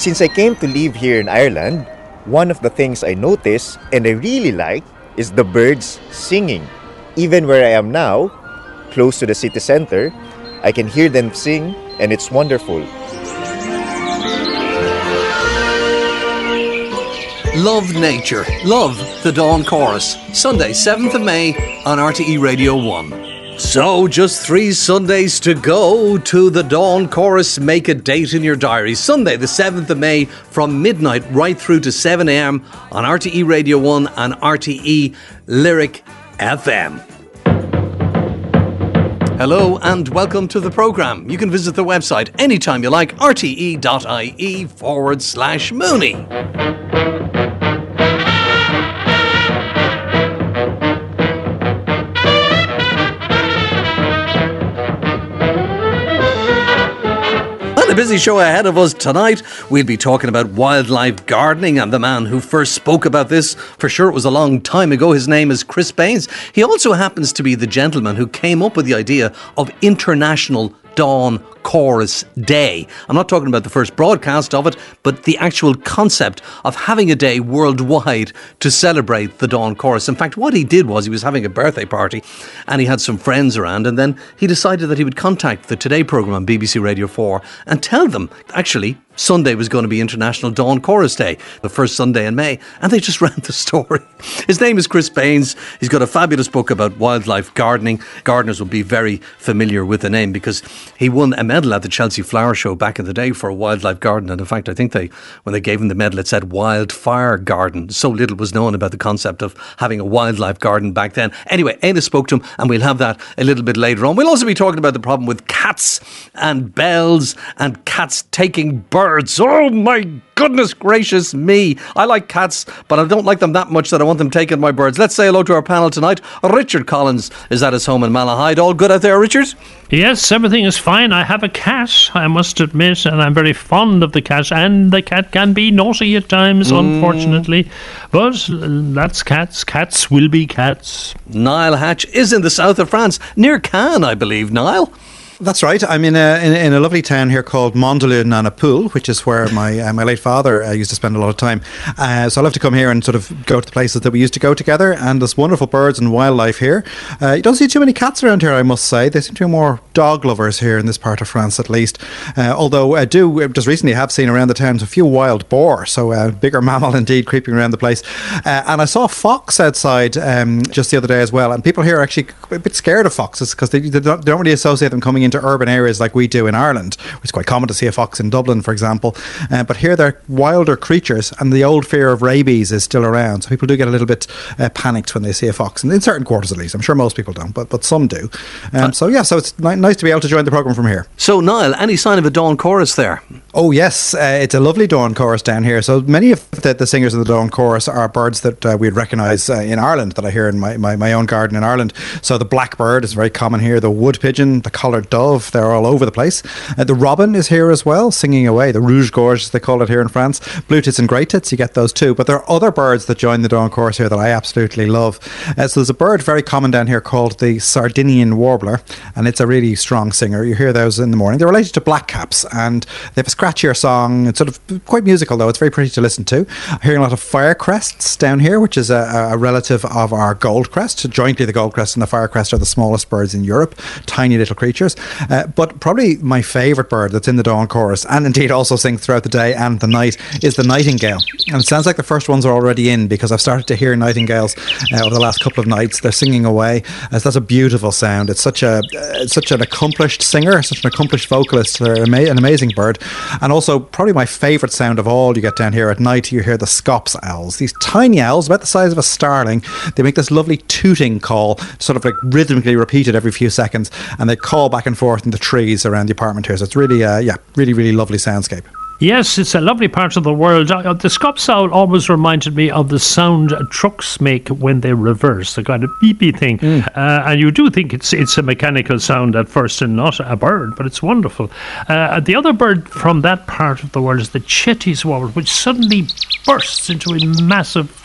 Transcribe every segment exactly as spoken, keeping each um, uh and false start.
Since I came to live here in Ireland, one of the things I notice and I really like is the birds singing. Even where I am now, close to the city center, I can hear them sing and it's wonderful. Love nature. Love the Dawn Chorus. Sunday, seventh of May on R T E Radio one. So, just three Sundays to go to the Dawn Chorus. Make a date in your diary. Sunday, the seventh of May, from midnight right through to seven a.m. on R T E Radio one and R T E Lyric F M. Hello and welcome to the programme. You can visit the website anytime you like, rte.ie forward slash Mooney. A busy show ahead of us tonight. We'll be talking about wildlife gardening, and the man who first spoke about this, for sure it was a long time ago, his name is Chris Baines. He also happens to be the gentleman who came up with the idea of International Dawn Chorus Day. I'm not talking about the first broadcast of it, but the actual concept of having a day worldwide to celebrate the Dawn Chorus. In fact, what he did was he was having a birthday party and he had some friends around, and then he decided that he would contact the Today programme on B B C Radio four and tell them, actually, Sunday was going to be International Dawn Chorus Day, the first Sunday in May, and they just ran the story. His name is Chris Baines. He's got a fabulous book about wildlife gardening. Gardeners will be very familiar with the name because he won a medal at the Chelsea Flower Show back in the day for a wildlife garden, and in fact I think they, when they gave him the medal, it said wildfire garden. So little was known about the concept of having a wildlife garden back then. Anyway, Aina spoke to him, and we'll have that a little bit later on. We'll also be talking about the problem with cats and bells and cats taking birds. Oh my goodness gracious me. I like cats, but I don't like them that much that I want them taking my birds. Let's say hello to our panel tonight. Richard Collins is at his home in Malahide. All good out there, Richard? Yes, everything is fine. I have a cat, I must admit, and I'm very fond of the cat, and the cat can be naughty at times, mm. unfortunately. But that's cats. Cats will be cats. Niall Hatch is in the south of France, near Cannes, I believe. Niall? That's right. I'm in a in, in a lovely town here called Mondoleu-na-Napule, which is where my uh, my late father uh, used to spend a lot of time. Uh, so I love to come here and sort of go to the places that we used to go together. And there's wonderful birds and wildlife here. Uh, you don't see too many cats around here, I must say. They seem to be more dog lovers here in this part of France, at least. Uh, although I do just recently have seen around the town a few wild boar, so a uh, bigger mammal indeed, creeping around the place. Uh, and I saw a fox outside um, just the other day as well. And people here are actually a bit scared of foxes because they, they, don't, they don't really associate them coming into urban areas like we do in Ireland, which is quite common to see a fox in Dublin, for example. Uh, but here they're wilder creatures, and the old fear of rabies is still around. So people do get a little bit uh, panicked when they see a fox, and in certain quarters at least. I'm sure most people don't, but but some do. Um, so yeah, so it's ni- nice to be able to join the programme from here. So Niall, any sign of a dawn chorus there? Oh yes, uh, it's a lovely dawn chorus down here. So many of the, the singers of the dawn chorus are birds that uh, we'd recognise uh, in Ireland, that I hear in my, my, my own garden in Ireland. So the blackbird is very common here, the wood pigeon, the collared dove, they're all over the place. Uh, the robin is here as well, singing away, the rouge gorge as they call it here in France. Blue tits and grey tits, you get those too. But there are other birds that join the dawn chorus here that I absolutely love. Uh, so there's a bird very common down here called the Sardinian warbler, and it's a really strong singer. You hear those in the morning. They're related to blackcaps, and they have a scratchier song. It's sort of quite musical though. It's very pretty to listen to. I'm hearing a lot of firecrests down here, which is a, a relative of our goldcrest. Jointly, the goldcrest and the firecrest are the smallest birds in Europe. Tiny little creatures. Uh, but probably my favourite bird that's in the dawn chorus, and indeed also sings throughout the day and the night, is the nightingale. And it sounds like the first ones are already in, because I've started to hear nightingales uh, over the last couple of nights. They're singing away. Uh, that's a beautiful sound. It's such a uh, it's such an accomplished singer, such an accomplished vocalist. They're ama- an amazing bird. And also probably my favourite sound of all you get down here at night, you hear the scops owls. These tiny owls, about the size of a starling. They make this lovely tooting call, sort of like rhythmically repeated every few seconds, and they call back and forth in the trees around the apartment here. So it's really, uh, yeah, really, really lovely soundscape. Yes, it's a lovely part of the world. Uh, the scops owl always reminded me of the sound trucks make when they reverse, the kind of beepy thing. Mm. Uh, and you do think it's it's a mechanical sound at first and not a bird, but it's wonderful. Uh, the other bird from that part of the world is the Chetty's warble, which suddenly bursts into a massive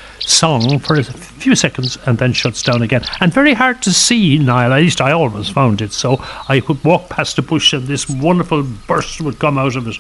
song for a few seconds and then shuts down again. And very hard to see, Niall, at least I always found it so. I could walk past a bush and this wonderful burst would come out of it.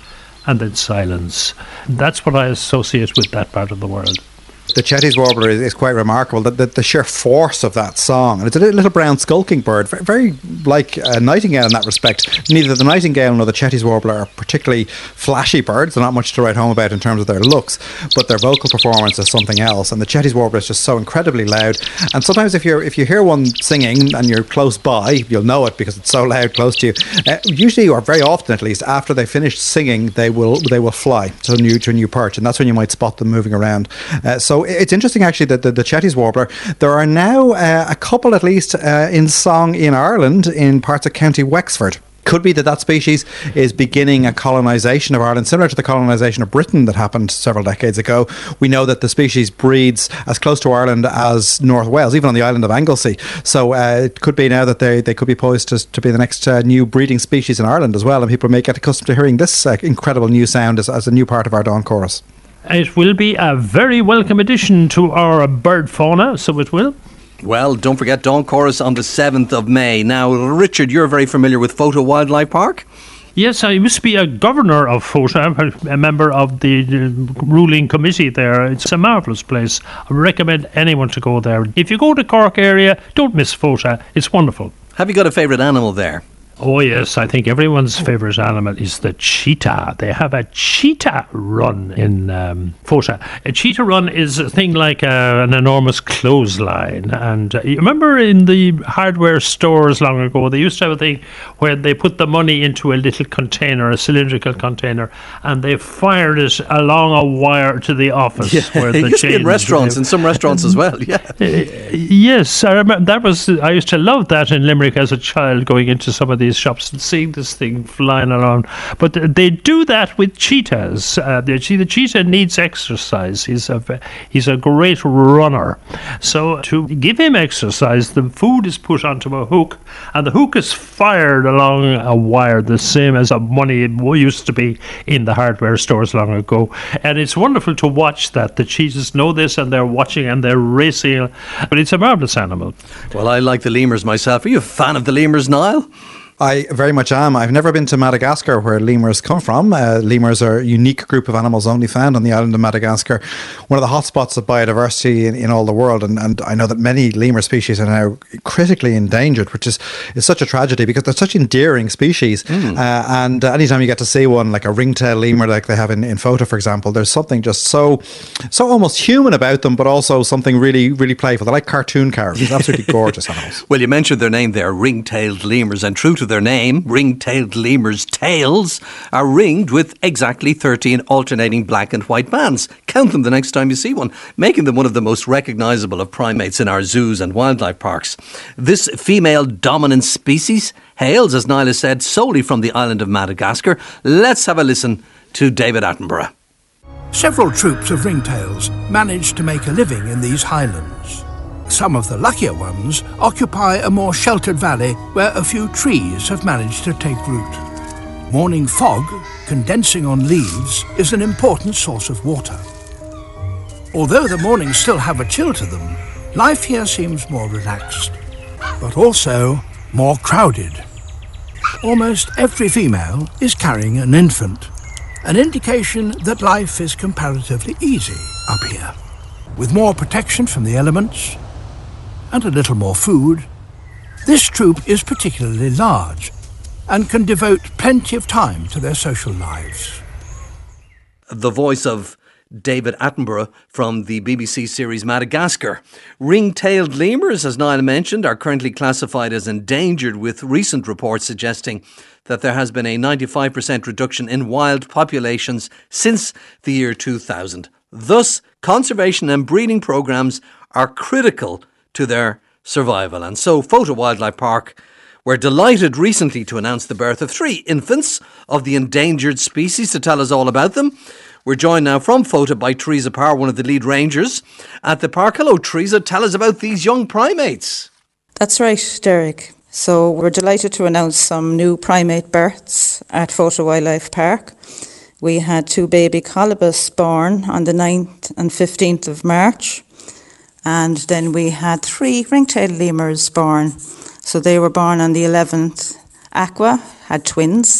and then silence. That's what I associate with that part of the world. The Chetty's warbler is, is quite remarkable. The, the, the sheer force of that song, and it's a little brown skulking bird, very, very like a nightingale in that respect. Neither the nightingale nor the Chetty's warbler are particularly flashy birds. They're not much to write home about in terms of their looks, but their vocal performance is something else. And the Chetty's warbler is just so incredibly loud. And sometimes if you if you hear one singing and you're close by, you'll know it because it's so loud close to you. Uh, usually, or very often at least, after they finish singing, they will they will fly to a new to a new perch, and that's when you might spot them moving around. Uh, so. It's interesting actually that the, the Chetty's warbler, there are now uh, a couple at least uh, in song in Ireland in parts of County Wexford. Could be that that species is beginning a colonisation of Ireland, similar to the colonisation of Britain that happened several decades ago. We know that the species breeds as close to Ireland as North Wales, even on the island of Anglesey. So uh, it could be now that they, they could be poised to, to be the next uh, new breeding species in Ireland as well, and people may get accustomed to hearing this uh, incredible new sound as, as a new part of our dawn chorus. It will be a very welcome addition to our bird fauna, so it will. Well, don't forget Dawn Chorus on the seventh of May. Now, Richard, you're very familiar with Fota Wildlife Park? Yes, I used to be a governor of Fota, a member of the ruling committee there. It's a marvellous place. I recommend anyone to go there. If you go to Cork area, don't miss Fota. It's wonderful. Have you got a favourite animal there? Oh yes, I think everyone's favourite animal is the cheetah. They have a cheetah run in um, Fota. A cheetah run is a thing like a, an enormous clothesline. And uh, you remember in the hardware stores long ago, they used to have a thing where they put the money into a little container, a cylindrical container, and they fired it along a wire to the office. Yeah, where the it used to be in restaurants, in some restaurants as well, yeah. Uh, yes, I remember that was. I used to love that in Limerick as a child, going into some of these shops and seeing this thing flying around. But they do that with cheetahs. Uh, the, the cheetah needs exercise. He's a he's a great runner. So to give him exercise, the food is put onto a hook, and the hook is fired along a wire, the same as a money used to be in the hardware stores long ago. And it's wonderful to watch that. The cheetahs know this, and they're watching and they're racing. But it's a marvellous animal. Well, I like the lemurs myself. Are you a fan of the lemurs, Niall? I very much am. I've never been to Madagascar, where lemurs come from. Uh, lemurs are a unique group of animals only found on the island of Madagascar, one of the hotspots of biodiversity in, in all the world. And, and I know that many lemur species are now critically endangered, which is, is such a tragedy because they're such endearing species. Mm. Uh, and anytime you get to see one, like a ringtail lemur like they have in, in Fota, for example, there's something just so so almost human about them, but also something really, really playful. They're like cartoon characters, absolutely gorgeous animals. Well, you mentioned their name there, ring-tailed lemurs, and true to their name, ring-tailed lemurs' tails are ringed with exactly thirteen alternating black and white bands. Count them the next time you see one, making them one of the most recognisable of primates in our zoos and wildlife parks. This female dominant species hails, as Niall has said, solely from the island of Madagascar. Let's have a listen to David Attenborough. Several troops of ringtails manage to make a living in these highlands. Some of the luckier ones occupy a more sheltered valley where a few trees have managed to take root. Morning fog, condensing on leaves, is an important source of water. Although the mornings still have a chill to them, life here seems more relaxed, but also more crowded. Almost every female is carrying an infant, an indication that life is comparatively easy up here. With more protection from the elements and a little more food, this troop is particularly large and can devote plenty of time to their social lives. The voice of David Attenborough from the B B C series Madagascar. Ring-tailed lemurs, as Niall mentioned, are currently classified as endangered, with recent reports suggesting that there has been a ninety-five percent reduction in wild populations since the year two thousand. Thus, conservation and breeding programmes are critical to their survival. And so Fota Wildlife Park were delighted recently to announce the birth of three infants of the endangered species. To tell us all about them, we're joined now from Fota by Teresa Parr, one of the lead rangers at the park. Hello, Teresa. Tell us about these young primates. That's right, Derek. So we're delighted to announce some new primate births at Fota Wildlife Park. We had two baby colobus born on the ninth and fifteenth of March. And then we had three ring-tailed lemurs born. So they were born on the eleventh. Aqua had twins,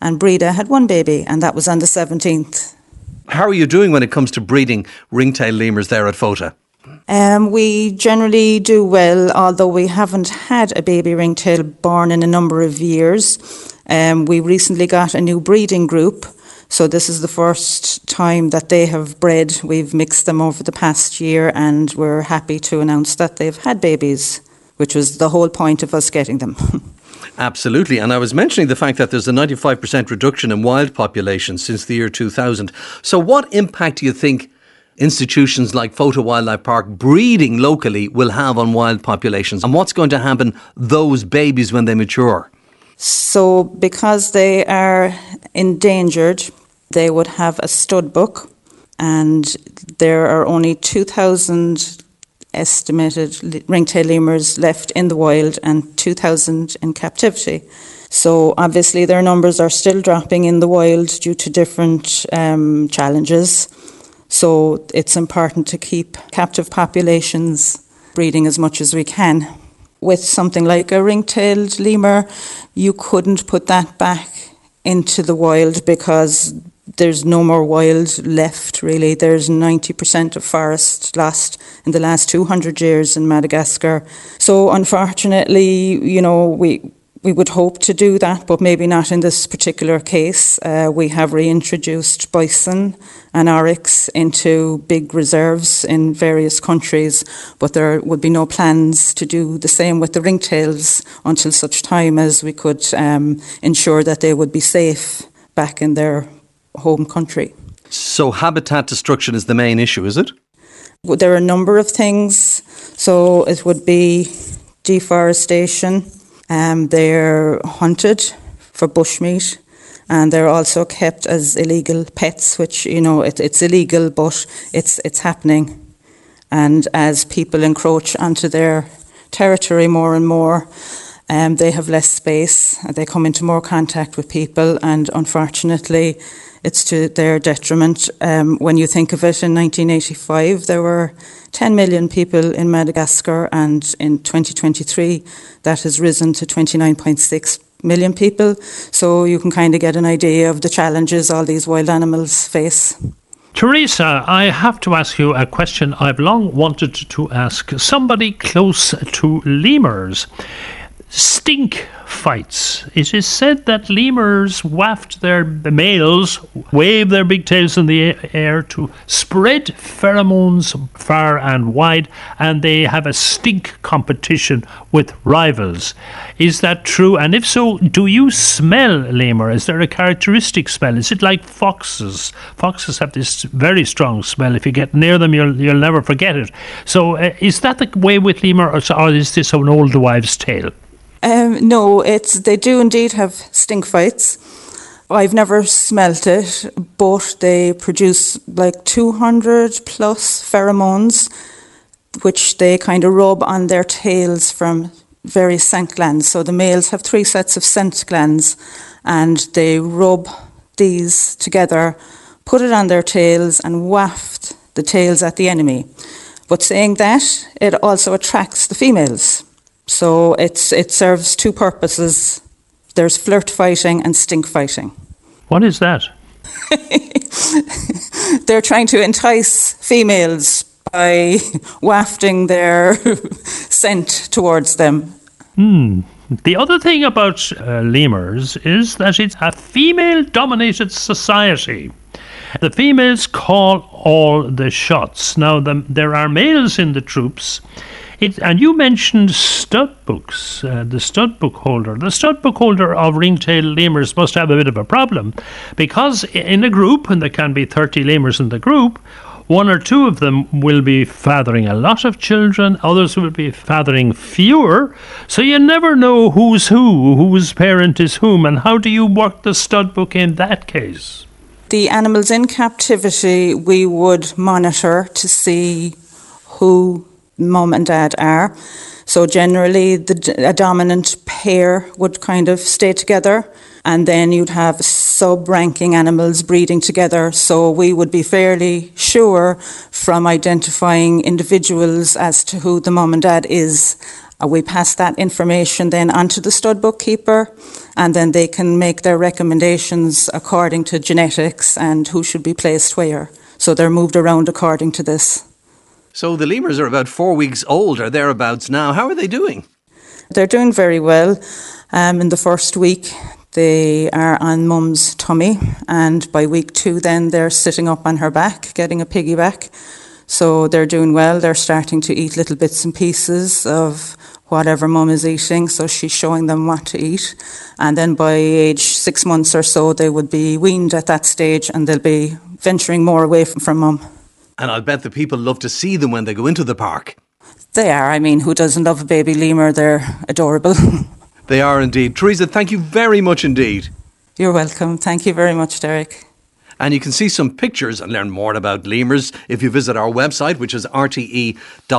and Breda had one baby, and that was on the seventeenth. How are you doing when it comes to breeding ringtail lemurs there at Fota? Um, we generally do well, although we haven't had a baby ringtail born in a number of years. Um, we recently got a new breeding group, so this is the first time that they have bred. We've mixed them over the past year, and we're happy to announce that they've had babies, which was the whole point of us getting them. Absolutely. And I was mentioning the fact that there's a ninety-five percent reduction in wild populations since the year two thousand. So what impact do you think institutions like Fota Wildlife Park breeding locally will have on wild populations? And what's going to happen those babies when they mature? So because they are endangered, they would have a stud book, and there are only two thousand estimated ringtail lemurs left in the wild and two thousand in captivity. So obviously their numbers are still dropping in the wild due to different um, challenges. So it's important to keep captive populations breeding as much as we can. With something like a ring-tailed lemur, you couldn't put that back into the wild because there's no more wild left, really. There's ninety percent of forest lost in the last two hundred years in Madagascar. So unfortunately, you know, we we would hope to do that, but maybe not in this particular case. Uh, we have reintroduced bison and oryx into big reserves in various countries, but there would be no plans to do the same with the ringtails until such time as we could um, ensure that they would be safe back in their home country. So habitat destruction is the main issue, is it? There are a number of things. So it would be deforestation. Um, they're hunted for bushmeat, and they're also kept as illegal pets, which, you know, it, it's illegal, but it's it's happening. And as people encroach onto their territory more and more, um, they have less space, they come into more contact with people, and unfortunately it's to their detriment. Um, when you think of it, in nineteen eighty-five there were ten million people in Madagascar, and in twenty twenty-three that has risen to twenty-nine point six million people. So you can kind of get an idea of the challenges all these wild animals face. Teresa, I have to ask you a question I've long wanted to ask somebody close to lemurs. Stink fights. It is said that lemurs waft their the males, wave their big tails in the air to spread pheromones far and wide, and they have a stink competition with rivals. Is that true? And if so, do you smell lemur? Is there a characteristic smell? Is it like foxes? Foxes have this very strong smell. If you get near them, you'll you'll never forget it. So uh, is that the way with lemur, or, or is this an old wives' tale? Um, no, it's they do indeed have stink fights. I've never smelt it, but they produce like two hundred plus pheromones, which they kind of rub on their tails from various scent glands. So the males have three sets of scent glands, and they rub these together, put it on their tails, and waft the tails at the enemy. But saying that, it also attracts the females. So it's it serves two purposes. There's flirt fighting and stink fighting. What is that? They're trying to entice females by wafting their scent towards them. Hmm. The other thing about uh, lemurs is that it's a female-dominated society. The females call all the shots. Now, the, there are males in the troops. It, and you mentioned stud books, uh, the stud book holder. The stud book holder of ringtail lemurs must have a bit of a problem, because in a group, and there can be thirty lemurs in the group, one or two of them will be fathering a lot of children, others will be fathering fewer, so you never know who's who, whose parent is whom, and how do you work the stud book in that case? The animals in captivity we would monitor to see who mum and dad are. So generally the a dominant pair would kind of stay together, and then you'd have sub-ranking animals breeding together. So we would be fairly sure from identifying individuals as to who the mum and dad is. Uh, we pass that information then onto the stud bookkeeper, and then they can make their recommendations according to genetics and who should be placed where. So they're moved around according to this. So the lemurs are about four weeks old or thereabouts now. How are they doing? They're doing very well. Um, in the first week, they are on mum's tummy, and by week two then they're sitting up on her back, getting a piggyback. So they're doing well. They're starting to eat little bits and pieces of whatever mum is eating, so she's showing them what to eat. And then by age six months or so, they would be weaned at that stage, and they'll be venturing more away from, from mum. And I'll bet the people love to see them when they go into the park. They are. I mean, who doesn't love a baby lemur? They're adorable. They are indeed. Teresa, thank you very much indeed. You're welcome. Thank you very much, Derek. And you can see some pictures and learn more about lemurs if you visit our website, which is rte.ie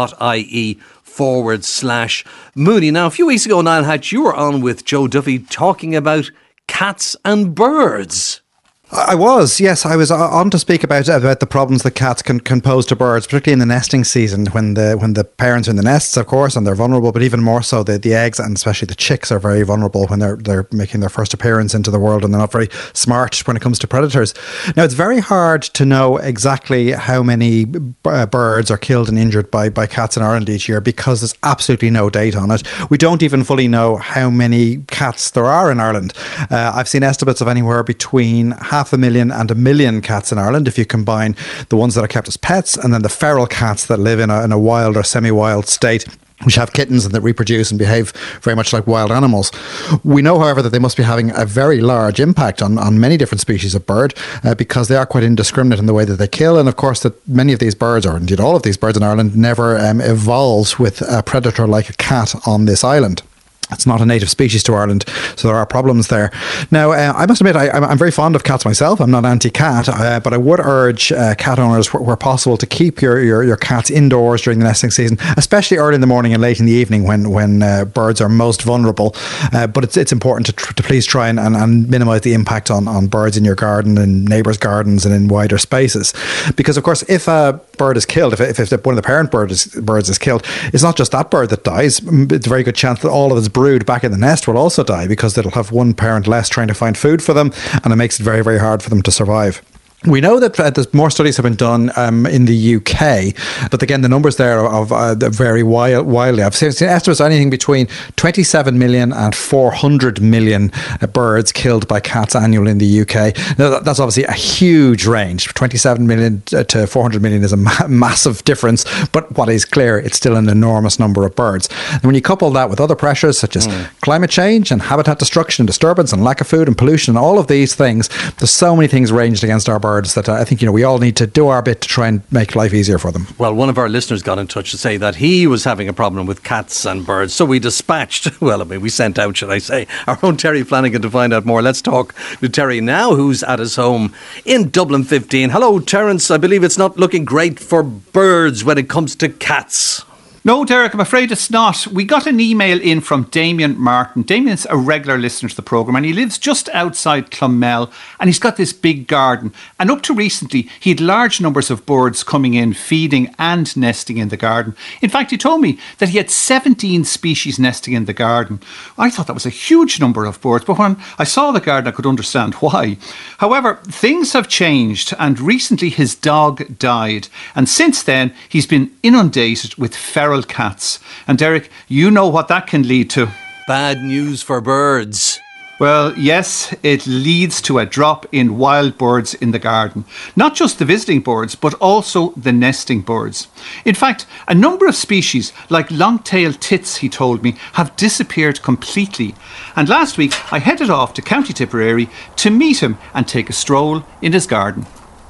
forward slash Mooney. Now, a few weeks ago, Niall Hatch, you were on with Joe Duffy talking about cats and birds. I was, yes. I was on to speak about about the problems that cats can, can pose to birds, particularly in the nesting season when the when the parents are in the nests, of course, and they're vulnerable. But even more so, the, the eggs and especially the chicks are very vulnerable when they're they're making their first appearance into the world, and they're not very smart when it comes to predators. Now, it's very hard to know exactly how many uh, birds are killed and injured by by cats in Ireland each year because there's absolutely no data on it. We don't even fully know how many cats there are in Ireland. Uh, I've seen estimates of anywhere between half a million and a million cats in Ireland if you combine the ones that are kept as pets and then the feral cats that live in a, in a wild or semi-wild state, which have kittens and that reproduce and behave very much like wild animals. We know, however, that they must be having a very large impact on, on many different species of bird uh, because they are quite indiscriminate in the way that they kill. And of course, that many of these birds, or indeed all of these birds in Ireland, never um, evolved with a predator like a cat on this island. It's not a native species to Ireland, so there are problems there. Now, uh, I must admit, I, I'm very fond of cats myself. I'm not anti-cat, uh, but I would urge uh, cat owners, where, where possible, to keep your, your, your cats indoors during the nesting season, especially early in the morning and late in the evening when when uh, birds are most vulnerable. Uh, but it's it's important to, tr- to please try and, and, and minimise the impact on, on birds in your garden, in neighbours' gardens and in wider spaces. Because, of course, if a bird is killed, if, if, if one of the parent bird is, birds is killed, it's not just that bird that dies. It's a very good chance that all of its brood back in the nest will also die because they'll have one parent less trying to find food for them, and it makes it very, very hard for them to survive. We know that uh, there's more studies have been done um, in the U K, but again, the numbers there of uh, vary wild, wildly. I've seen, seen estimates anything between twenty-seven million and four hundred million uh, birds killed by cats annually in the U K. Now, that, that's obviously a huge range. twenty-seven million to four hundred million is a ma- massive difference, but what is clear, it's still an enormous number of birds. And when you couple that with other pressures such as mm. climate change and habitat destruction and disturbance and lack of food and pollution and all of these things, there's so many things ranged against our birds that I think, you know, we all need to do our bit to try and make life easier for them. Well, one of our listeners got in touch to say that he was having a problem with cats and birds, so we dispatched, well, I mean, we sent out, should I say, our own Terry Flanagan to find out more. Let's talk to Terry now, who's at his home in Dublin fifteen. Hello, Terence. I believe it's not looking great for birds when it comes to cats. No, Derek, I'm afraid it's not. We got an email in from Damien Martin. Damien's a regular listener to the programme, and he lives just outside Clonmel, and he's got this big garden. And up to recently, he had large numbers of birds coming in, feeding and nesting in the garden. In fact, he told me that he had seventeen species nesting in the garden. I thought that was a huge number of birds, but when I saw the garden, I could understand why. However, things have changed, and recently his dog died. And since then, he's been inundated with feral cats. And Derek, you know what that can lead to. Bad news for birds. Well, yes, it leads to a drop in wild birds in the garden. Not just the visiting birds, but also the nesting birds. In fact, a number of species, like long-tailed tits, he told me, have disappeared completely. And last week, I headed off to County Tipperary to meet him and take a stroll in his garden.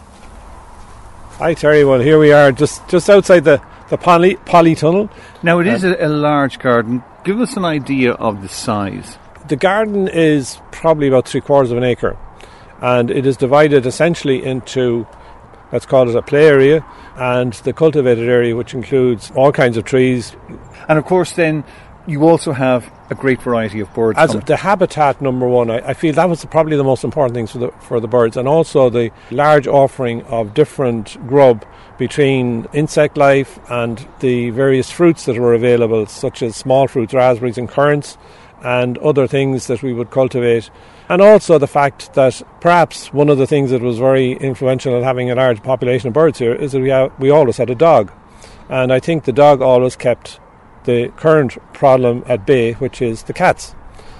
Hi, Terry. Well, here we are, just, just outside the The poly, polytunnel. Now, it is a, a large garden. Give us an idea of the size. The garden is probably about three quarters of an acre, and it is divided essentially into, let's call it a play area, and the cultivated area, which includes all kinds of trees. And of course then, you also have a great variety of birds. As coming. the habitat, number one, I, I feel that was probably the most important things for the for the birds, and also the large offering of different grub between insect life and the various fruits that were available, such as small fruits, raspberries and currants, and other things that we would cultivate. And also the fact that perhaps one of the things that was very influential in having a large population of birds here is that we have, we always had a dog. And I think the dog always kept the current problem at bay, which is the cats.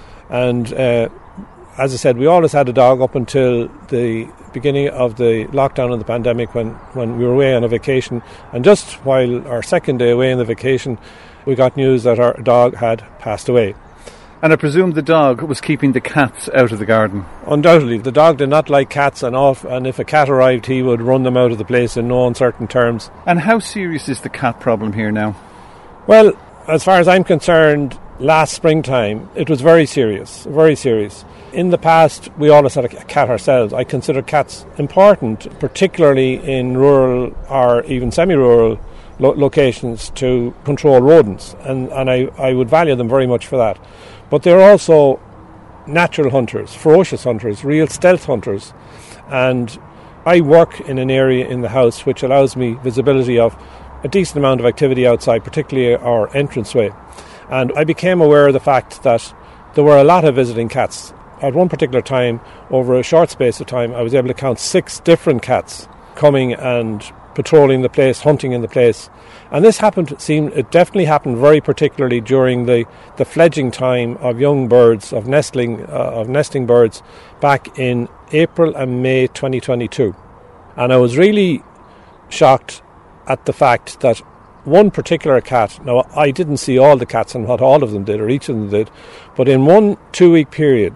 And uh, as I said, we always had a dog up until the beginning of the lockdown of the pandemic, when, when we were away on a vacation. And just while our second day away on the vacation, we got news that our dog had passed away. And I presume the dog was keeping the cats out of the garden. Undoubtedly, the dog did not like cats, and off, and if a cat arrived, he would run them out of the place in no uncertain terms. And how serious is the cat problem here now? Well, as far as I'm concerned, last springtime, it was very serious, very serious. In the past, we always had a cat ourselves. I consider cats important, particularly in rural or even semi-rural lo- locations, to control rodents, and, and I, I would value them very much for that. But they're also natural hunters, ferocious hunters, real stealth hunters. And I work in an area in the house which allows me visibility of a decent amount of activity outside, particularly our entranceway. And I became aware of the fact that there were a lot of visiting cats. At one particular time, over a short space of time, I was able to count six different cats coming and patrolling the place, hunting in the place. And this happened, seemed, it definitely happened very particularly during the, the fledging time of young birds, of nestling, uh, of nesting birds, back in April and May twenty twenty-two. And I was really shocked at the fact that one particular cat, now I didn't see all the cats and what all of them did, or each of them did, but in one two-week period,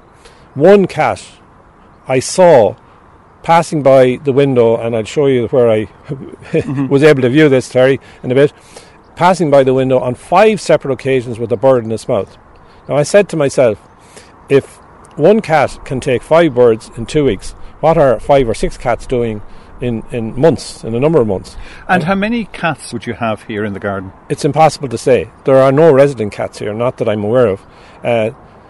one cat I saw passing by the window, and I'll show you where I mm-hmm. was able to view this, Terry, in a bit, passing by the window on five separate occasions with a bird in its mouth. Now I said to myself, if one cat can take five birds in two weeks, what are five or six cats doing in, in months, in a number of months? And how many cats would you have here in the garden? It's impossible to say. There are no resident cats here, not that I'm aware of. Uh,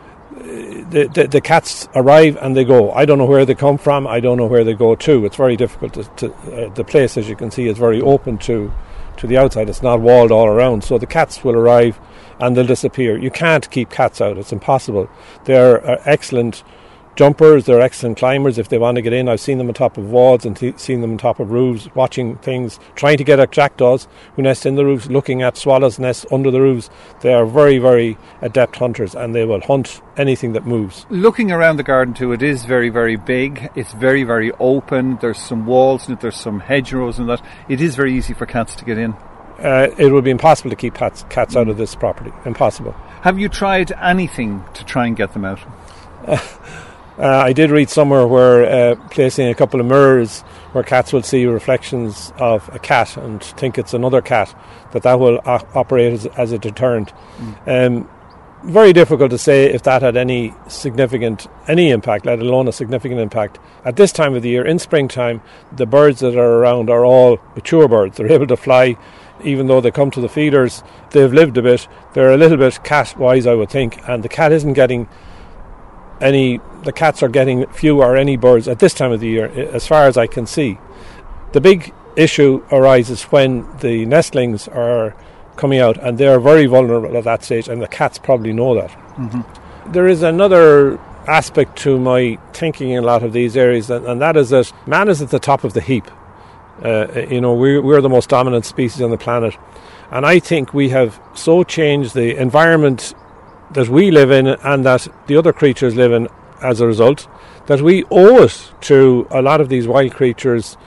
The, the the cats arrive and they go. I don't know where they come from. I don't know where they go to. It's very difficult to, to uh, the place, as you can see, is very open to to the outside. It's not walled all around, so the cats will arrive and they'll disappear. You can't keep cats out. It's impossible. They're uh, excellent jumpers. They're excellent climbers if they want to get in. I've seen them on top of walls and th- seen them on top of roofs, watching things, trying to get at jackdaws who nest in the roofs, looking at swallows' nests under the roofs. They are very, very adept hunters, and they will hunt anything that moves. Looking around the garden too, it is very, very big. It's very, very open. There's some walls in it. There's some hedgerows and that. It is very easy for cats to get in. Uh, it would be impossible to keep cats, cats mm. out of this property. Impossible. Have you tried anything to try and get them out? Uh, Uh, I did read somewhere where uh, placing a couple of mirrors where cats will see reflections of a cat and think it's another cat, that that will o- operate as, as a deterrent. Mm. Um, very difficult to say if that had any significant, any impact, let alone a significant impact. At this time of the year, in springtime, the birds that are around are all mature birds. They're able to fly, even though they come to the feeders. They've lived a bit. They're a little bit cat-wise, I would think, and the cat isn't getting any, the cats are getting few or any birds at this time of the year, as far as I can see. The big issue arises when the nestlings are coming out, and they are very vulnerable at that stage, and the cats probably know that. Mm-hmm. There is another aspect to my thinking in a lot of these areas, and, and that is that man is at the top of the heap. Uh, you know, we, we're the most dominant species on the planet, and I think we have so changed the environment that we live in and that the other creatures live in as a result, that we owe it to a lot of these wild creatures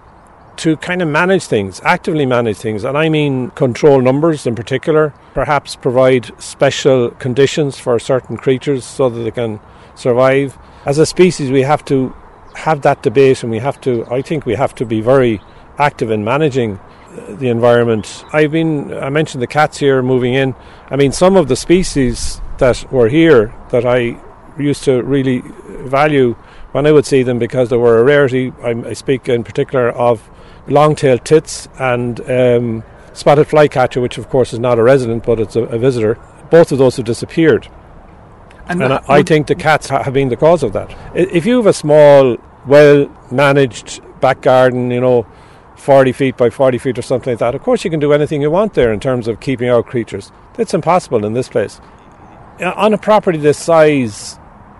to kind of manage things, actively manage things, and I mean control numbers in particular, perhaps provide special conditions for certain creatures so that they can survive. As a species, we have to have that debate, and we have to, I think we have to be very active in managing the environment. I've been, I mentioned the cats here moving in. I mean, some of the species that were here that I used to really value when I would see them because they were a rarity. I, I speak in particular of long-tailed tits and um, spotted flycatcher, which of course is not a resident but it's a, a visitor. both of those have disappeared. And, And uh, I, I think the cats ha- have been the cause of that. I- If you have a small, well-managed back garden, you know, forty feet by forty feet or something like that, of course you can do anything you want there in terms of keeping out creatures. That's impossible in this place. Uh, On a property this size,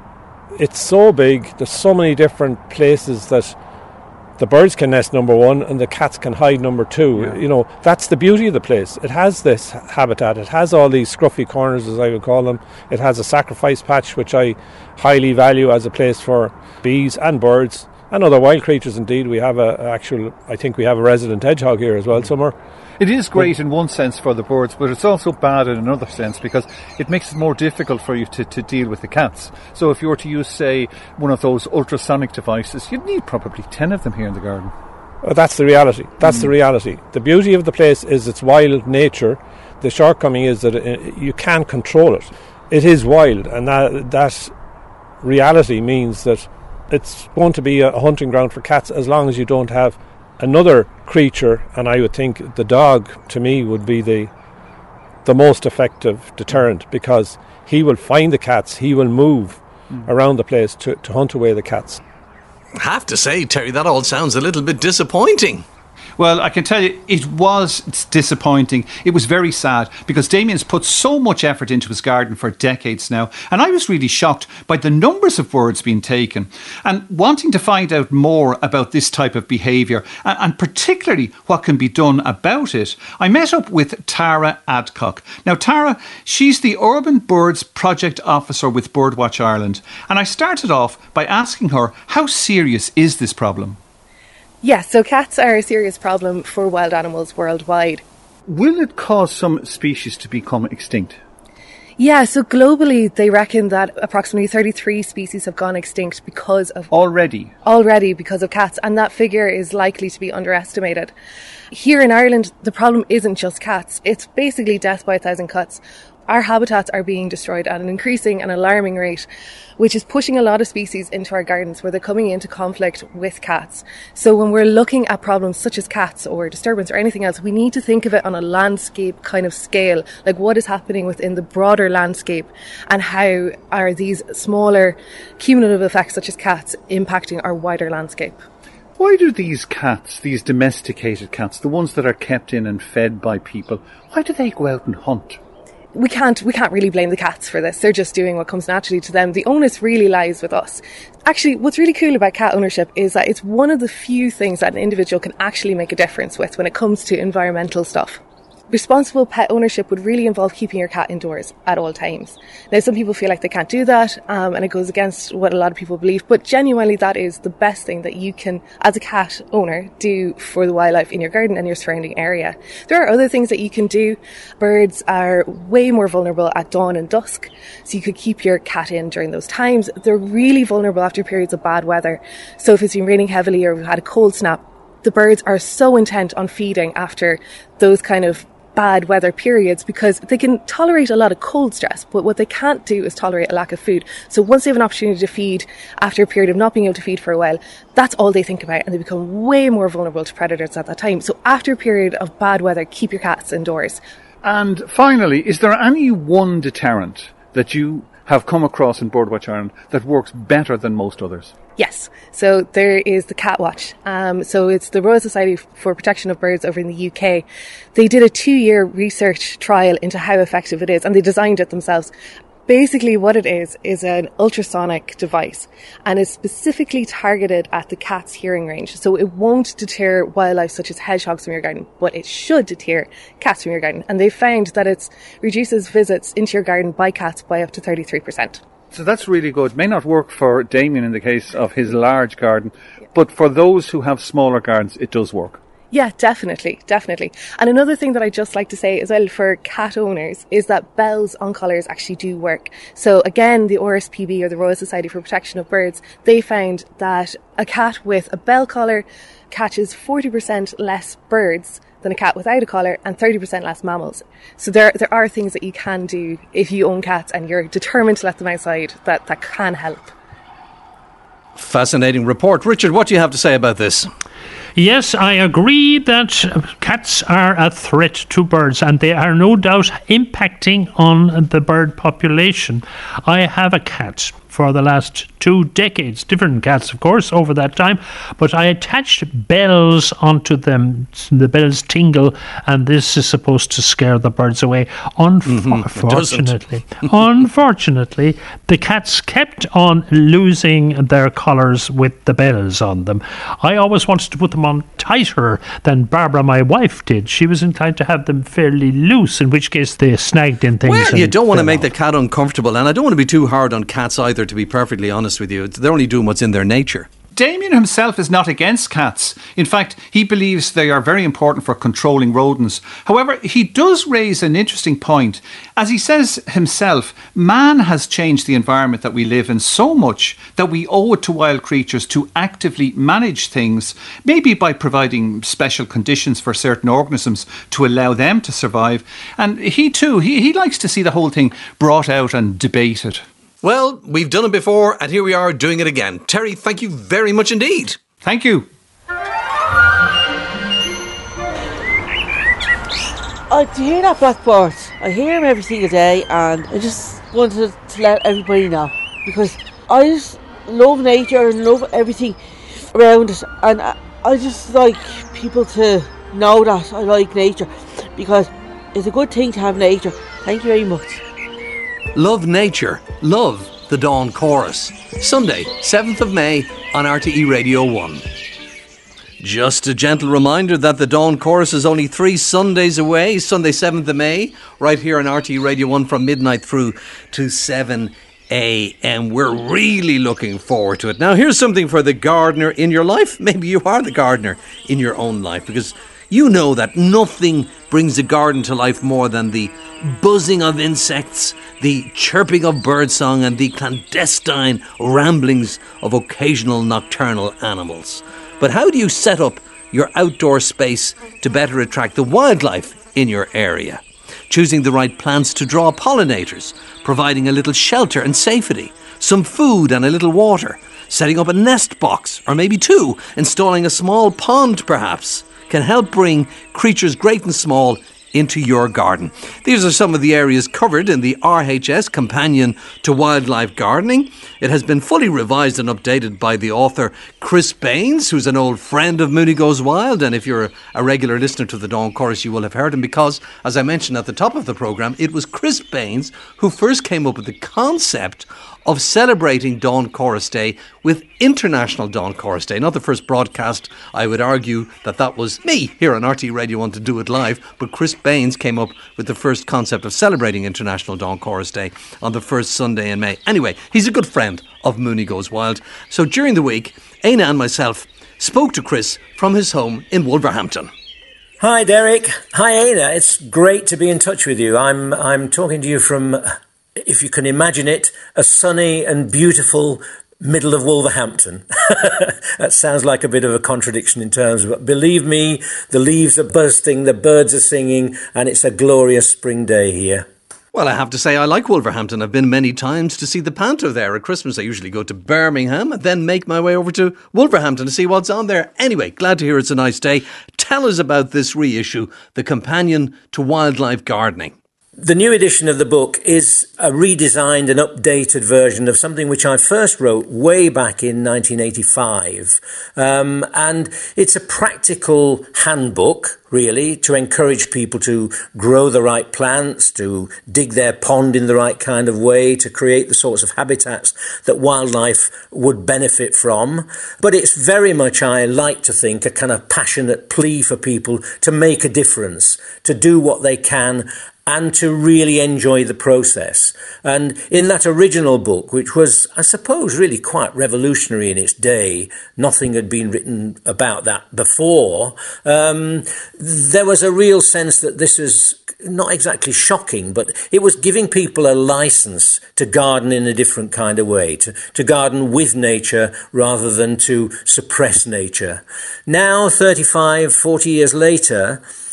it's so big, there's so many different places that the birds can nest, number one, and the cats can hide, number two. Yeah. You know, that's the beauty of the place. It has this habitat. It has all these scruffy corners, as I would call them. It has a sacrifice patch, which I highly value as a place for bees and birds and other wild creatures. Indeed, we have a, a actual, I think we have a resident hedgehog here as well somewhere. It is great in one sense for the birds, but it's also bad in another sense because it makes it more difficult for you to, to deal with the cats. So if you were to use, say, one of those ultrasonic devices, you'd need probably ten of them here in the garden. Well, that's the reality. That's mm. the reality. The beauty of the place is its wild nature. The shortcoming is that it, you can't control it. It is wild, and that, that reality means that it's going to be a hunting ground for cats as long as you don't have another creature, and I would think the dog, to me, would be the the most effective deterrent, because he will find the cats, he will move mm. around the place to, to hunt away the cats. I have to say, Terry, that all sounds a little bit disappointing. Well, I can tell you, it was disappointing. It was very sad because Damien's put so much effort into his garden for decades now. And I was really shocked by the numbers of birds being taken. And wanting to find out more about this type of behaviour, and, and particularly what can be done about it, I met up with Tara Adcock. Now, Tara, she's the Urban Birds Project Officer with Birdwatch Ireland. And I started off by asking her, how serious is this problem? Yes, so cats are a serious problem for wild animals worldwide. Will it cause some species to become extinct? Yeah, so globally they reckon that approximately thirty-three species have gone extinct because of... Already? Already because of cats, and that figure is likely to be underestimated. Here in Ireland, the problem isn't just cats. It's basically death by a thousand cuts. Our habitats are being destroyed at an increasing and alarming rate, which is pushing a lot of species into our gardens where they're coming into conflict with cats. So when we're looking at problems such as cats or disturbance or anything else, we need to think of it on a landscape kind of scale, like what is happening within the broader landscape and how are these smaller cumulative effects such as cats impacting our wider landscape. Why do these cats, these domesticated cats, the ones that are kept in and fed by people, why do they go out and hunt? We can't we can't really blame the cats for this. They're just doing what comes naturally to them. The onus really lies with us. Actually, what's really cool about cat ownership is that it's one of the few things that an individual can actually make a difference with when it comes to environmental stuff. Responsible pet ownership would really involve keeping your cat indoors at all times. Now, some people feel like they can't do that, um, and it goes against what a lot of people believe, but genuinely that is the best thing that you can, as a cat owner, do for the wildlife in your garden and your surrounding area. There are other things that you can do. Birds are way more vulnerable at dawn and dusk, so you could keep your cat in during those times. They're really vulnerable after periods of bad weather. So if it's been raining heavily or we've had a cold snap, the birds are so intent on feeding after those kind of bad weather periods because they can tolerate a lot of cold stress, but what they can't do is tolerate a lack of food. So once they have an opportunity to feed after a period of not being able to feed for a while, that's all they think about, and they become way more vulnerable to predators at that time. So after a period of bad weather, keep your cats indoors. And finally, is there any one deterrent that you have come across in Birdwatch Ireland that works better than most others? Yes. So there is the Cat Watch. Um, so it's the Royal Society for Protection of Birds over in the U K. They did a two-year research trial into how effective it is, and they designed it themselves. Basically what it is, is an ultrasonic device, and is specifically targeted at the cat's hearing range. So it won't deter wildlife such as hedgehogs from your garden, but it should deter cats from your garden. And they found that it reduces visits into your garden by cats by up to thirty-three percent. So that's really good. It may not work for Damien in the case of his large garden, but for those who have smaller gardens, it does work. Yeah, definitely, definitely. And another thing that I'd just like to say as well for cat owners is that bells on collars actually do work. So again, the R S P B, or the Royal Society for Protection of Birds, they found that a cat with a bell collar catches forty percent less birds than a cat without a collar and thirty percent less mammals. So there there are things that you can do if you own cats and you're determined to let them outside that, that can help. Fascinating report. Richard, what do you have to say about this? Yes, I agree that cats are a threat to birds, and they are no doubt impacting on the bird population. I have a cat for the last two decades, different cats, of course, over that time, but I attached bells onto them. The bells tingle, and this is supposed to scare the birds away. Unfortunately, mm-hmm. unfortunately, the cats kept on losing their collars with the bells on them. I always wanted to put them on tighter than Barbara, my wife, did. She was inclined to have them fairly loose, in which case they snagged in things. Well, you don't want to make off. the cat uncomfortable, and I don't want to be too hard on cats either, to be perfectly honest with you. They're only doing what's in their nature. Damien himself is not against cats. In fact, he believes they are very important for controlling rodents. However, he does raise an interesting point. As he says himself, man has changed the environment that we live in so much that we owe it to wild creatures to actively manage things, maybe by providing special conditions for certain organisms to allow them to survive. And he too, he, he likes to see the whole thing brought out and debated. Well, we've done it before, and here we are doing it again. Terry, thank you very much indeed. Thank you. I do hear that blackbird. I hear him every single day, and I just wanted to let everybody know, because I just love nature and love everything around it, and I, I just like people to know that I like nature, because it's a good thing to have nature. Thank you very much. Love nature, love the Dawn Chorus. Sunday, seventh of May on R T E Radio one. Just a gentle reminder that the Dawn Chorus is only three Sundays away, Sunday seventh of May, right here on R T E Radio one from midnight through to seven a.m. We're really looking forward to it. Now, here's something for the gardener in your life. Maybe you are the gardener in your own life, because you know that nothing brings a garden to life more than the buzzing of insects, the chirping of birdsong, and the clandestine ramblings of occasional nocturnal animals. But how do you set up your outdoor space to better attract the wildlife in your area? Choosing the right plants to draw pollinators, providing a little shelter and safety, some food and a little water, setting up a nest box, or maybe two, installing a small pond perhaps, can help bring creatures great and small into your garden. These are some of the areas covered in the R H S Companion to Wildlife Gardening. It has been fully revised and updated by the author Chris Baines, who's an old friend of Mooney Goes Wild, and if you're a regular listener to the Dawn Chorus, you will have heard him, because, as I mentioned at the top of the programme, it was Chris Baines who first came up with the concept of celebrating Dawn Chorus Day with International Dawn Chorus Day. Not the first broadcast, I would argue that that was me here on R T Radio one to do it live, but Chris Baines came up with the first concept of celebrating International Dawn Chorus Day on the first Sunday in May. Anyway, he's a good friend of Mooney Goes Wild. So during the week, Aina and myself spoke to Chris from his home in Wolverhampton. Hi Derek. Hi Aina. It's great to be in touch with you. I'm I'm talking to you from, if you can imagine it, a sunny and beautiful middle of Wolverhampton. That sounds like a bit of a contradiction in terms, but believe me, the leaves are bursting, the birds are singing, and it's a glorious spring day here. Well, I have to say I like Wolverhampton. I've been many times to see the Panto there. At Christmas, I usually go to Birmingham and then make my way over to Wolverhampton to see what's on there. Anyway, glad to hear it's a nice day. Tell us about this reissue, The Companion to Wildlife Gardening. The new edition of the book is a redesigned and updated version of something which I first wrote way back in nineteen eighty-five. Um, and it's a practical handbook, really, to encourage people to grow the right plants, to dig their pond in the right kind of way, to create the sorts of habitats that wildlife would benefit from. But it's very much, I like to think, a kind of passionate plea for people to make a difference, to do what they can, and to really enjoy the process. And in that original book, which was, I suppose, really quite revolutionary in its day, nothing had been written about that before, um, there was a real sense that this was not exactly shocking, but it was giving people a license to garden in a different kind of way, to, to garden with nature rather than to suppress nature. Now, thirty-five, forty years later,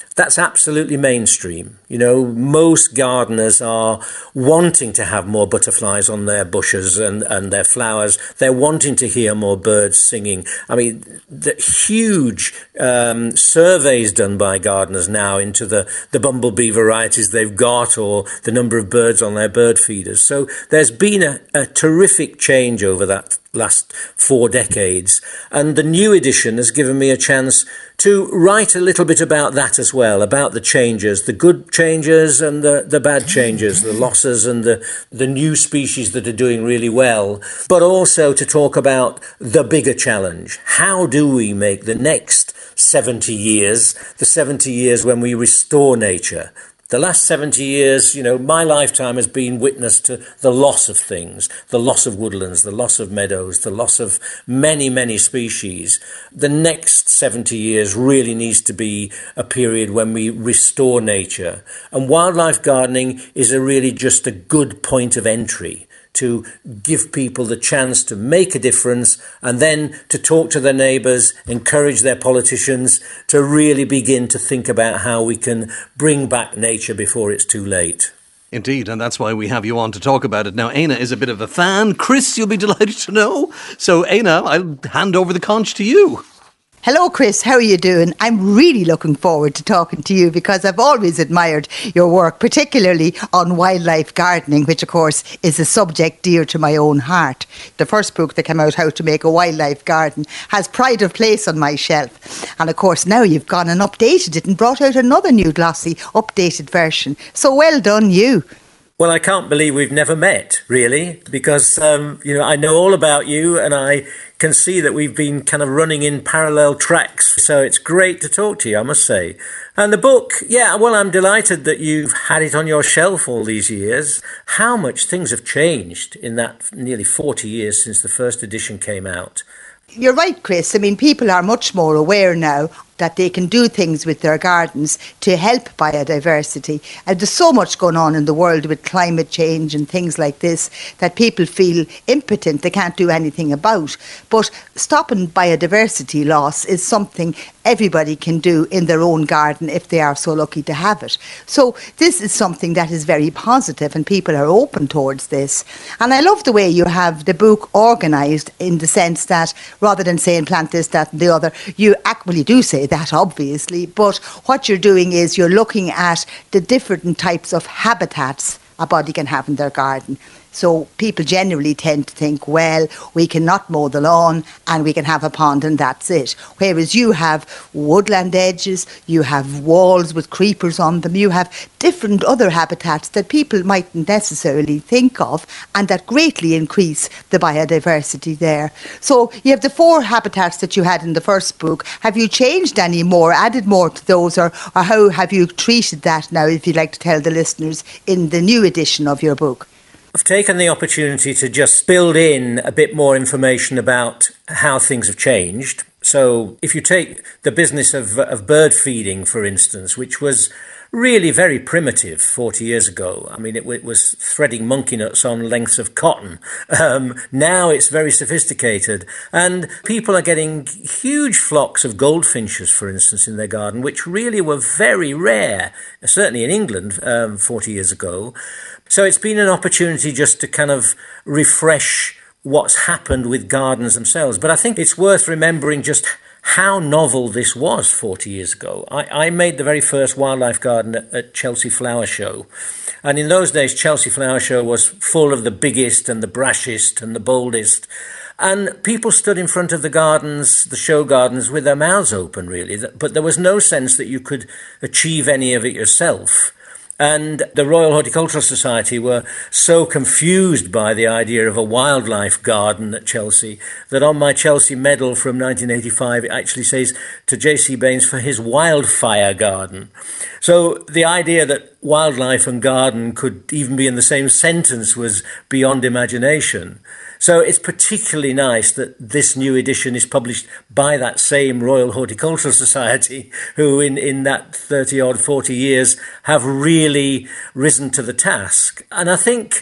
that's absolutely mainstream. You know, most gardeners are wanting to have more butterflies on their bushes and, and their flowers. They're wanting to hear more birds singing. I mean, the huge um, surveys done by gardeners now into the, the bumblebee varieties they've got or the number of birds on their bird feeders. So there's been a, a terrific change over that last four decades. And the new edition has given me a chance to write a little bit about that as well, about the changes, the good changes and the, the bad changes, the losses and the, the new species that are doing really well, but also to talk about the bigger challenge. How do we make the next seventy years, the seventy years when we restore nature? The last seventy years, you know, my lifetime has been witness to the loss of things, the loss of woodlands, the loss of meadows, the loss of many, many species. The next seventy years really needs to be a period when we restore nature. And wildlife gardening is a really just a good point of entry to give people the chance to make a difference and then to talk to their neighbours, encourage their politicians to really begin to think about how we can bring back nature before it's too late. Indeed, and that's why we have you on to talk about it. Now, Éanna is a bit of a fan. Chris, you'll be delighted to know. So, Éanna, I'll hand over the conch to you. Hello, Chris. How are you doing? I'm really looking forward to talking to you because I've always admired your work, particularly on wildlife gardening, which, of course, is a subject dear to my own heart. The first book that came out, How to Make a Wildlife Garden, has pride of place on my shelf. And, of course, now you've gone and updated it and brought out another new glossy, updated version. So well done, you. Well, I can't believe we've never met, really, because, um, you know, I know all about you and I can see that we've been kind of running in parallel tracks. So it's great to talk to you, I must say. And the book, yeah, well, I'm delighted that you've had it on your shelf all these years. How much things have changed in that nearly forty years since the first edition came out. You're right, Chris. I mean, people are much more aware now that they can do things with their gardens to help biodiversity. And there's so much going on in the world with climate change and things like this that people feel impotent, they can't do anything about. But stopping biodiversity loss is something everybody can do in their own garden if they are so lucky to have it. So this is something that is very positive and people are open towards this. And I love the way you have the book organised in the sense that rather than saying plant this, that and the other, you actually do say that, obviously, but what you're doing is you're looking at the different types of habitats a body can have in their garden. So people generally tend to think, well, we cannot mow the lawn and we can have a pond and that's it. Whereas you have woodland edges, you have walls with creepers on them, you have different other habitats that people mightn't necessarily think of and that greatly increase the biodiversity there. So you have the four habitats that you had in the first book. Have you changed any more, added more to those, or, or how have you treated that now, if you'd like to tell the listeners, in the new edition of your book? I've taken the opportunity to just build in a bit more information about how things have changed. So if you take the business of, of bird feeding, for instance, which was really very primitive forty years ago. I mean, it, it was threading monkey nuts on lengths of cotton. Um, now it's very sophisticated. And people are getting huge flocks of goldfinches, for instance, in their garden, which really were very rare, certainly in England um, forty years ago. So it's been an opportunity just to kind of refresh what's happened with gardens themselves. But I think it's worth remembering just how novel this was forty years ago. I, I made the very first wildlife garden at, at Chelsea Flower Show. And in those days, Chelsea Flower Show was full of the biggest and the brashest and the boldest. And people stood in front of the gardens, the show gardens, with their mouths open, really. But there was no sense that you could achieve any of it yourself. And the Royal Horticultural Society were so confused by the idea of a wildlife garden at Chelsea that on my Chelsea medal from nineteen eighty-five, it actually says to J C Baines for his wildfire garden. So the idea that wildlife and garden could even be in the same sentence was beyond imagination. So it's particularly nice that this new edition is published by that same Royal Horticultural Society, who in, in that thirty odd, forty years have really risen to the task. And I think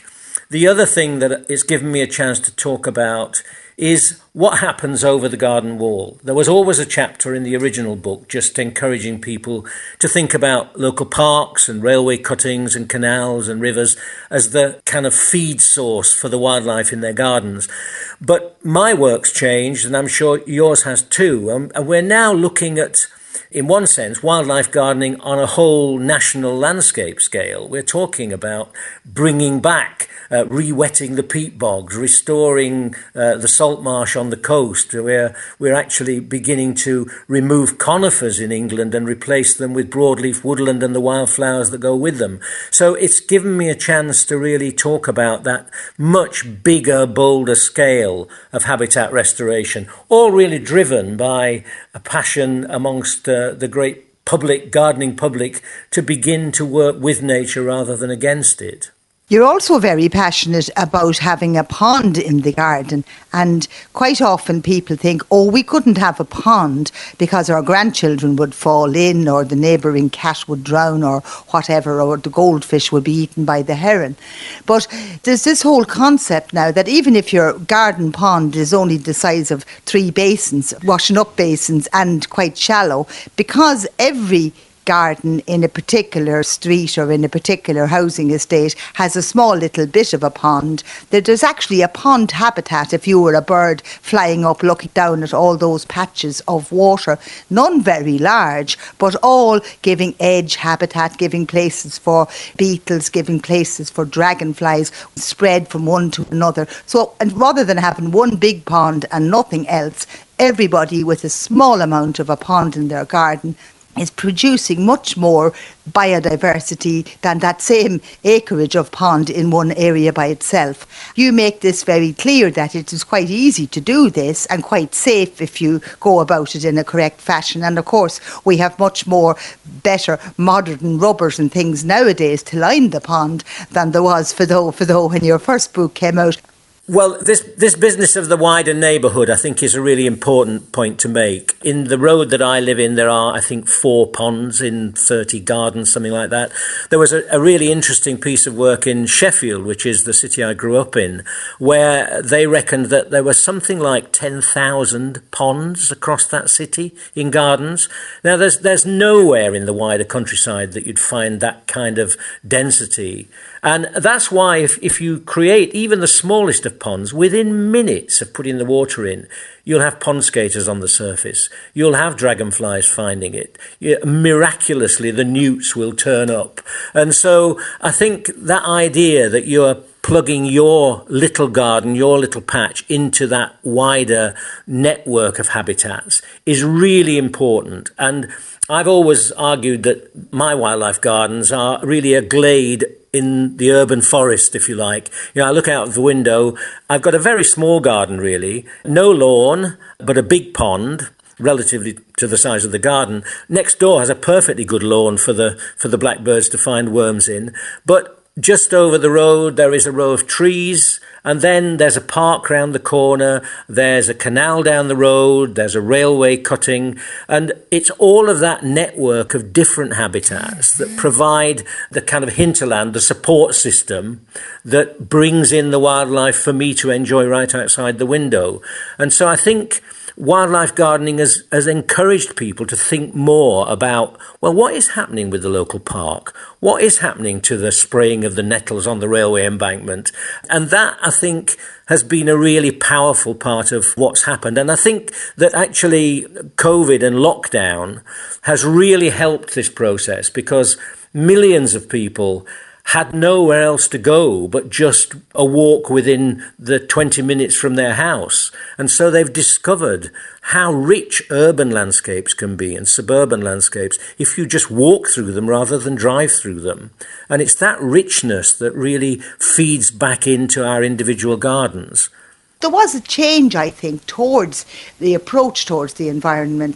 The other thing that it's given me a chance to talk about is what happens over the garden wall. There was always a chapter in the original book just encouraging people to think about local parks and railway cuttings and canals and rivers as the kind of feed source for the wildlife in their gardens. But my work's changed, and I'm sure yours has too. Um, and we're now looking at, in one sense, wildlife gardening on a whole national landscape scale. We're talking about bringing back, uh, re-wetting the peat bogs, restoring uh, the salt marsh on the coast. We're, we're actually beginning to remove conifers in England and replace them with broadleaf woodland and the wildflowers that go with them. So it's given me a chance to really talk about that much bigger, bolder scale of habitat restoration, all really driven by a passion amongst uh, the great public, gardening public, to begin to work with nature rather than against it. You're also very passionate about having a pond in the garden, and quite often people think, oh, we couldn't have a pond because our grandchildren would fall in, or the neighbouring cat would drown, or whatever, or the goldfish would be eaten by the heron. But there's this whole concept now that even if your garden pond is only the size of three basins, washing up basins, and quite shallow, because every garden in a particular street or in a particular housing estate has a small little bit of a pond, that there's actually a pond habitat if you were a bird flying up looking down at all those patches of water, none very large, but all giving edge habitat, giving places for beetles, giving places for dragonflies, spread from one to another. So, and rather than having one big pond and nothing else, everybody with a small amount of a pond in their garden is producing much more biodiversity than that same acreage of pond in one area by itself. You make this very clear that it is quite easy to do this and quite safe if you go about it in a correct fashion. And of course, we have much more better modern rubbers and things nowadays to line the pond than there was for though, for though when your first book came out. Well, this this business of the wider neighbourhood, I think, is a really important point to make. In the road that I live in, there are, I think, four ponds in thirty gardens, something like that. There was a, a really interesting piece of work in Sheffield, which is the city I grew up in, where they reckoned that there was something like ten thousand ponds across that city in gardens. Now, there's there's nowhere in the wider countryside that you'd find that kind of density. And that's why if, if you create even the smallest of ponds, within minutes of putting the water in, you'll have pond skaters on the surface. You'll have dragonflies finding it. You, miraculously, the newts will turn up. And so I think that idea that you're plugging your little garden, your little patch into that wider network of habitats is really important. And I've always argued that my wildlife gardens are really a glade in the urban forest, if you like. You know, I look out of the window, I've got a very small garden really, no lawn, but a big pond, relatively to the size of the garden. Next door has a perfectly good lawn for the for the blackbirds to find worms in. But just over the road, there is a row of trees, and then there's a park round the corner, there's a canal down the road, there's a railway cutting, and it's all of that network of different habitats that provide the kind of hinterland, the support system that brings in the wildlife for me to enjoy right outside the window. And so I think wildlife gardening has, has encouraged people to think more about, well, what is happening with the local park? What is happening to the spraying of the nettles on the railway embankment? And that, I think, has been a really powerful part of what's happened. And I think that actually COVID and lockdown has really helped this process, because millions of people had nowhere else to go but just a walk within the twenty minutes from their house. And so they've discovered how rich urban landscapes can be and suburban landscapes if you just walk through them rather than drive through them. And it's that richness that really feeds back into our individual gardens. There was a change, I think, towards the approach towards the environment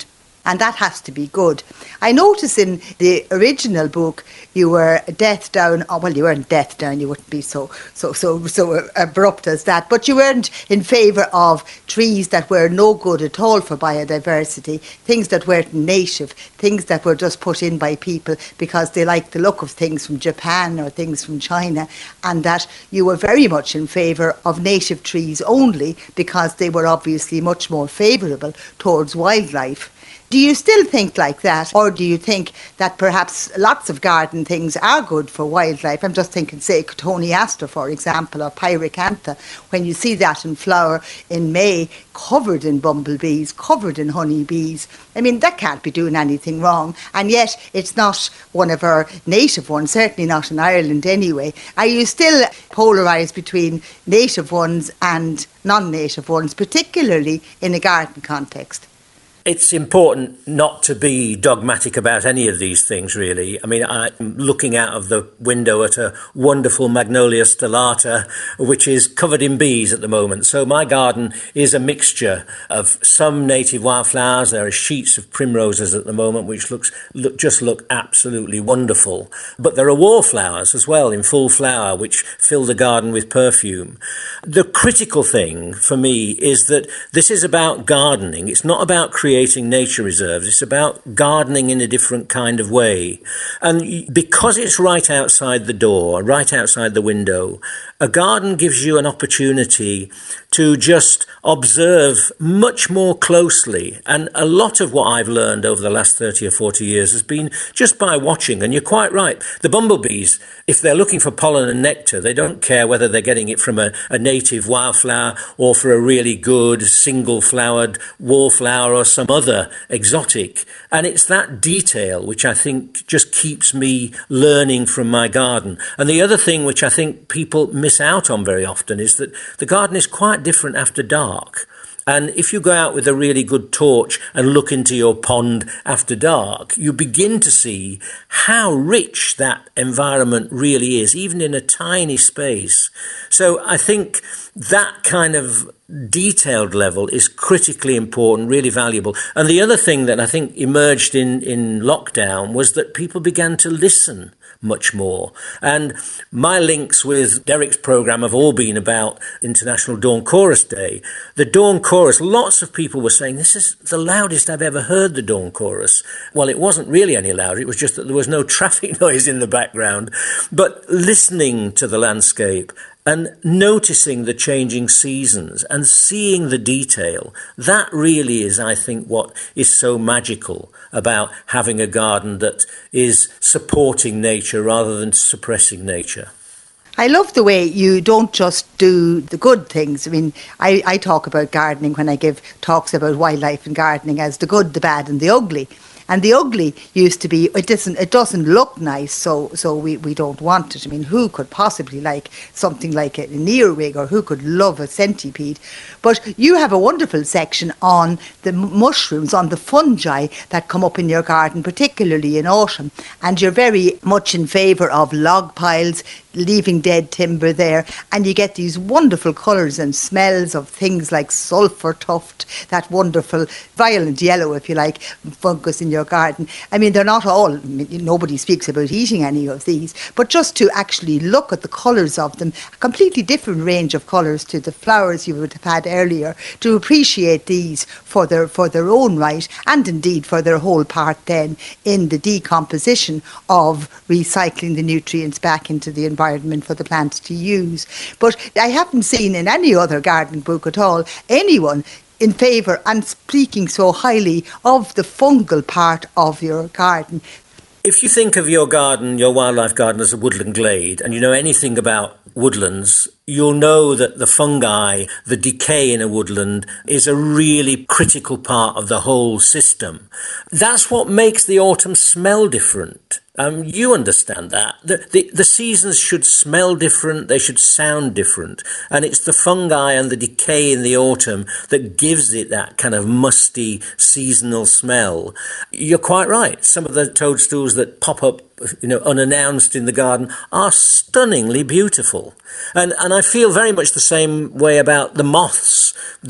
And that has to be good. I notice in the original book you were death down. Oh, well, you weren't death down. You wouldn't be so so so so abrupt as that. But you weren't in favour of trees that were no good at all for biodiversity, things that weren't native, things that were just put in by people because they liked the look of things from Japan or things from China, and that you were very much in favour of native trees only because they were obviously much more favourable towards wildlife. Do you still think like that, or do you think that perhaps lots of garden things are good for wildlife? I'm just thinking, say, Cotoneaster, for example, or Pyracantha. When you see that in flower in May, covered in bumblebees, covered in honeybees, I mean, that can't be doing anything wrong. And yet, it's not one of our native ones, certainly not in Ireland anyway. Are you still polarised between native ones and non-native ones, particularly in a garden context? It's important not to be dogmatic about any of these things, really. I mean, I'm looking out of the window at a wonderful Magnolia stellata, which is covered in bees at the moment. So my garden is a mixture of some native wildflowers. There are sheets of primroses at the moment, which looks look, just look absolutely wonderful. But there are wallflowers as well in full flower, which fill the garden with perfume. The critical thing for me is that this is about gardening. It's not about creating creating nature reserves. It's about gardening in a different kind of way. And because it's right outside the door, right outside the window, a garden gives you an opportunity to just observe much more closely. And a lot of what I've learned over the last thirty or forty years has been just by watching. And you're quite right. The bumblebees, if they're looking for pollen and nectar, they don't care whether they're getting it from a, a native wildflower or for a really good single-flowered wallflower or some other exotic. And it's that detail which I think just keeps me learning from my garden. And the other thing which I think people miss out on very often is that the garden is quite different after dark. And if you go out with a really good torch and look into your pond after dark, you begin to see how rich that environment really is, even in a tiny space. So I think that kind of detailed level is critically important, really valuable. And the other thing that I think emerged in, in lockdown was that people began to listen much more. And my links with Derek's programme have all been about International Dawn Chorus Day. The Dawn Chorus, lots of people were saying, this is the loudest I've ever heard the Dawn Chorus. Well, it wasn't really any louder. It was just that there was no traffic noise in the background. But listening to the landscape and noticing the changing seasons and seeing the detail, that really is, I think, what is so magical about having a garden that is supporting nature rather than suppressing nature. I love the way you don't just do the good things. I mean, I, I talk about gardening when I give talks about wildlife and gardening as the good, the bad and the ugly. And the ugly used to be, it doesn't it doesn't look nice, so so we, we don't want it. I mean, who could possibly like something like an earwig, or who could love a centipede? But you have a wonderful section on the mushrooms, on the fungi that come up in your garden, particularly in autumn. And you're very much in favour of log piles, leaving dead timber there, and you get these wonderful colours and smells of things like sulphur tuft, that wonderful violent yellow, if you like, fungus in your garden. I mean, they're not all, I mean, nobody speaks about eating any of these, but just to actually look at the colours of them, a completely different range of colours to the flowers you would have had earlier, to appreciate these for their for their own right, and indeed for their whole part then in the decomposition of recycling the nutrients back into the environment for the plants to use. But I haven't seen in any other gardening book at all anyone in favour and speaking so highly of the fungal part of your garden. If you think of your garden, your wildlife garden, as a woodland glade, and you know anything about woodlands, you'll know that the fungi, the decay in a woodland, is a really critical part of the whole system. That's what makes the autumn smell different. Um, you understand that. The, the, the seasons should smell different, they should sound different. And it's the fungi and the decay in the autumn that gives it that kind of musty seasonal smell. You're quite right. Some of the toadstools that pop up, you know, unannounced in the garden are stunningly beautiful. And, and I feel very much the same way about the moths that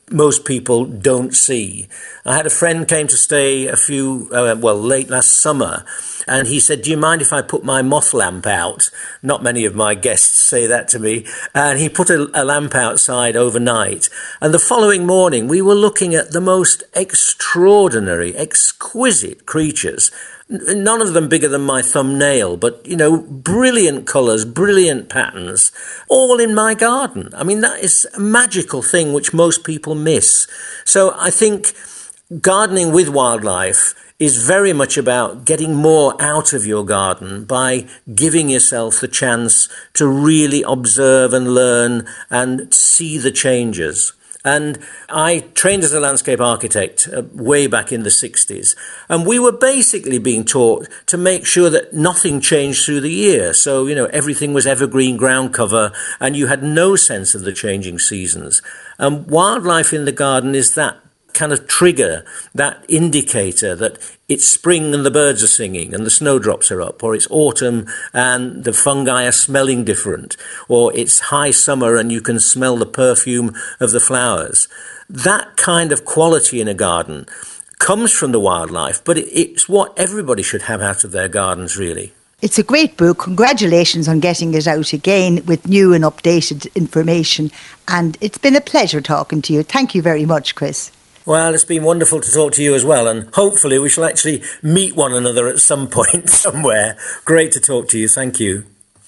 most people don't see. I had a friend came to stay a few, uh, well, late last summer, and he said, do you mind if I put my moth lamp out? Not many of my guests say that to me. And he put a, a lamp outside overnight. And the following morning, we were looking at the most extraordinary, exquisite creatures. None of them bigger than my thumbnail, but, you know, brilliant colours, brilliant patterns, all in my garden. I mean, that is a magical thing which most people miss. So I think gardening with wildlife is very much about getting more out of your garden by giving yourself the chance to really observe and learn and see the changes. And I trained as a landscape architect uh, way back in the sixties. And we were basically being taught to make sure that nothing changed through the year. So, you know, everything was evergreen ground cover and you had no sense of the changing seasons. And wildlife in the garden is that kind of trigger, that indicator that it's spring and the birds are singing and the snowdrops are up, or it's autumn and the fungi are smelling different, or it's high summer and you can smell the perfume of the flowers. That kind of quality in a garden comes from the wildlife, but it's what everybody should have out of their gardens, really. It's a great book. Congratulations on getting it out again with new and updated information. And it's been a pleasure talking to you. Thank you very much, Chris. Well, it's been wonderful to talk to you as well, and hopefully we shall actually meet one another at some point somewhere. Great to talk to you. Thank you.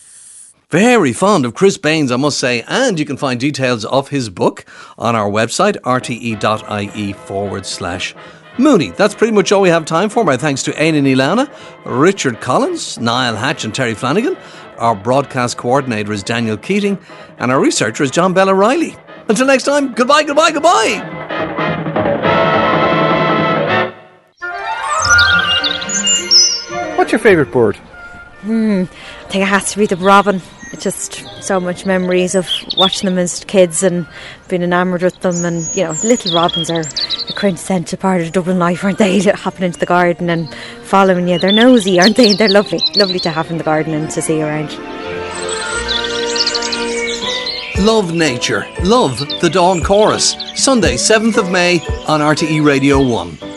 Very fond of Chris Baines, I must say, and you can find details of his book on our website, rte.ie forward slash Mooney. That's pretty much all we have time for. My thanks to Ainan Ilana, Richard Collins, Niall Hatch and Terry Flanagan. Our broadcast coordinator is Daniel Keating, and our researcher is John Bella Riley. Until next time, goodbye, goodbye, goodbye. What's your favourite bird? Hmm, I think it has to be the robin. It's just so much memories of watching them as kids and being enamoured with them. And, you know, little robins are a quintessential part of Dublin life, aren't they? That happen into the garden and following you. They're nosy, aren't they? They're lovely. Lovely to have in the garden and to see around. Love nature. Love the Dawn Chorus. Sunday, seventh of May on R T E Radio one.